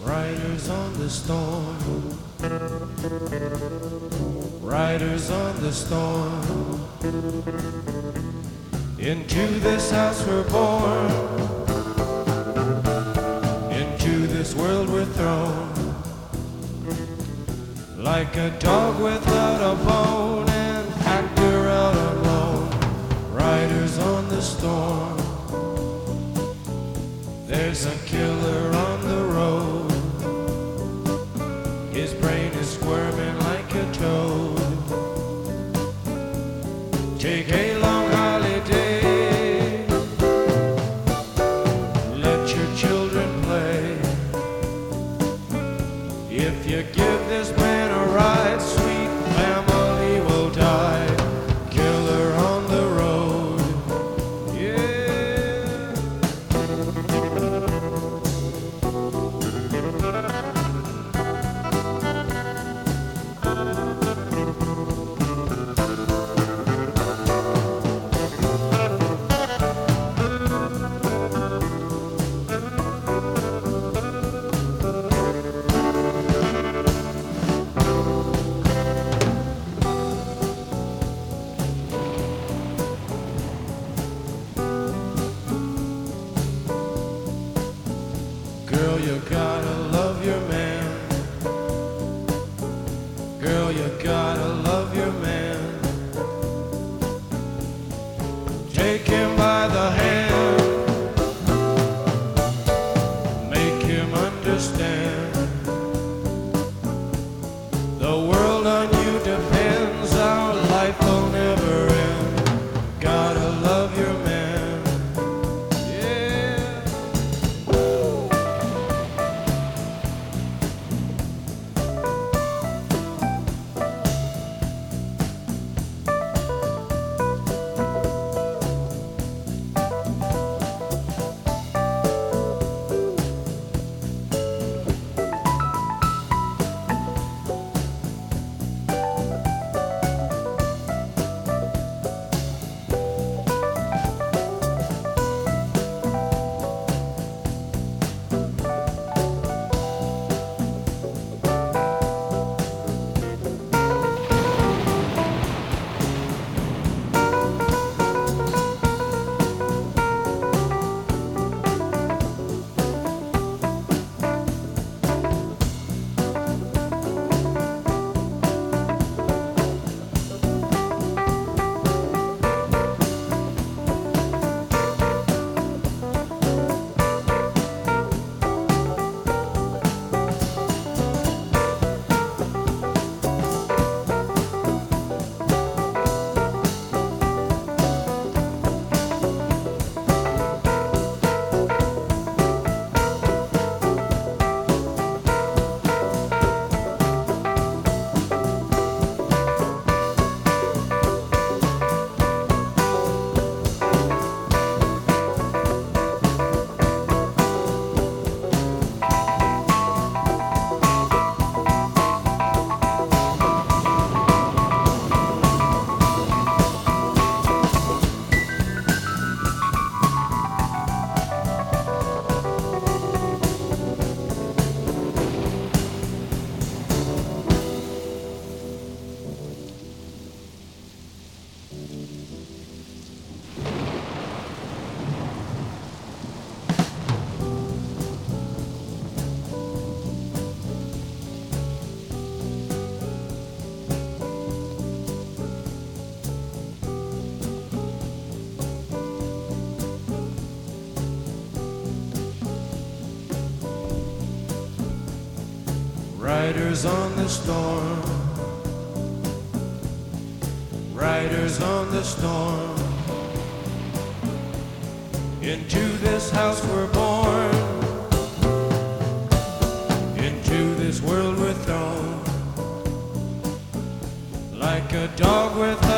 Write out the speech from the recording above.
Riders on the storm, riders on the storm. Into this house we're born, into this world we're thrown. Like a dog without a bone, an actor out alone. Riders on the storm. There's a killer on the road. His brain is squirming like a toad. Take a long holiday. Let your children play. If you give this man a ride, sweet family will die. Killer on the road. Yeah. Girl, you gotta love your man. Girl, you gotta love your man. Take him by the hand. Make him understand. The world on you depends. Our life will never end. Gotta love your man. Riders on the storm, riders on the storm. Into this house we're born, into this world we're thrown. Like a dog with